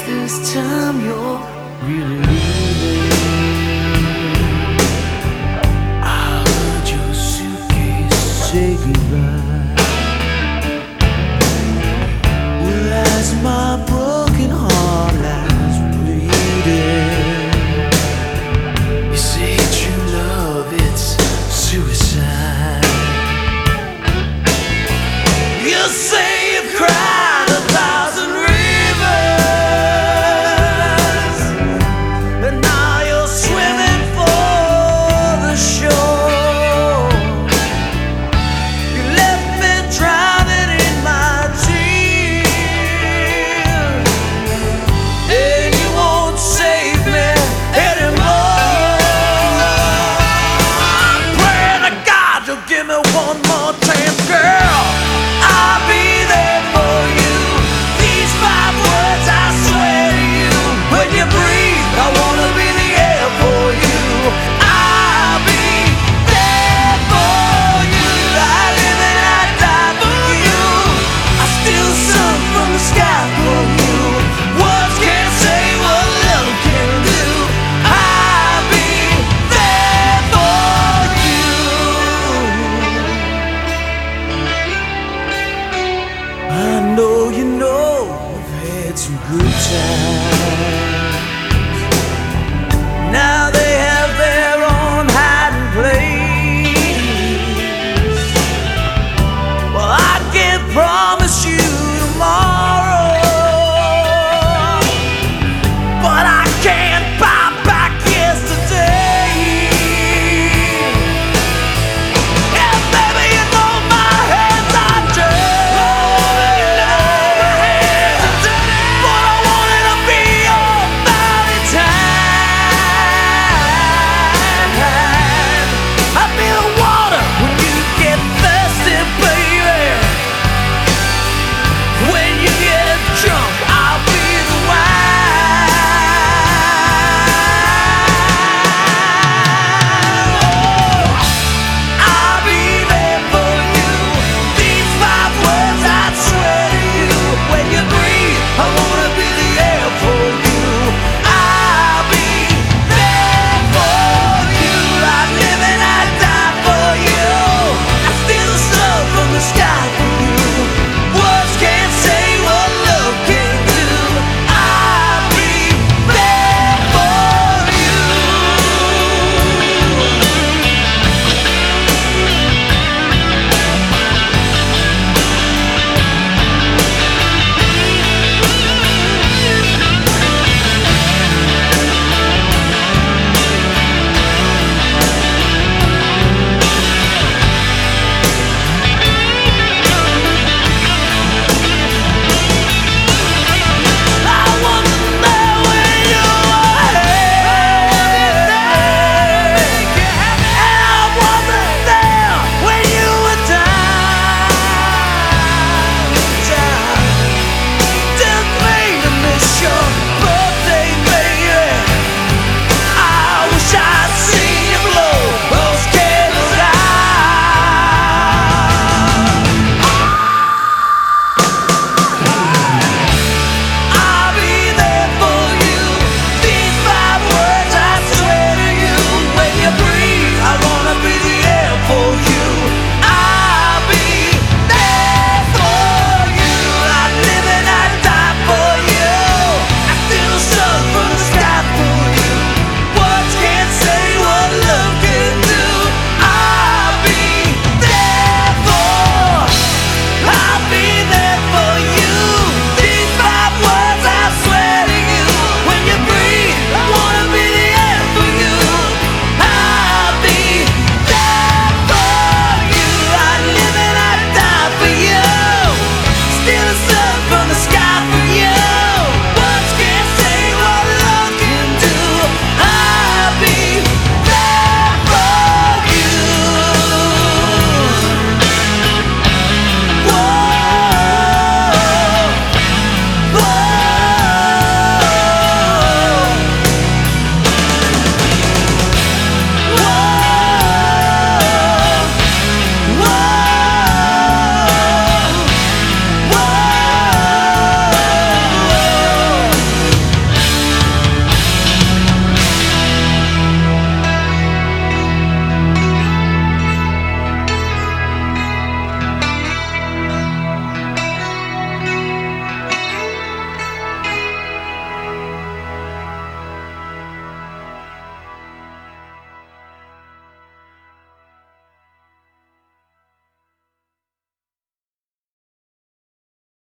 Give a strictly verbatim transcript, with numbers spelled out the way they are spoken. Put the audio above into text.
this time you're really leaving. I heard your suitcase say goodbye. Well, as my broken heart lies bleeding, you say true love, it's suicide. You say you've cried a thousand rivers, and now you're swimming for the shore. You left me drowning in my tears, and you won't save me anymore. I'm praying to God you'll give me one more chance, girl. I'll be there for you. These five words I swear to you. When you breathe, I wanna be the air for you. I'll be there for you. I live and I die for you. I steal sun from the sky for you. Words can't say what love can do. I'll be there for you. I know you know we've had some good times. Now that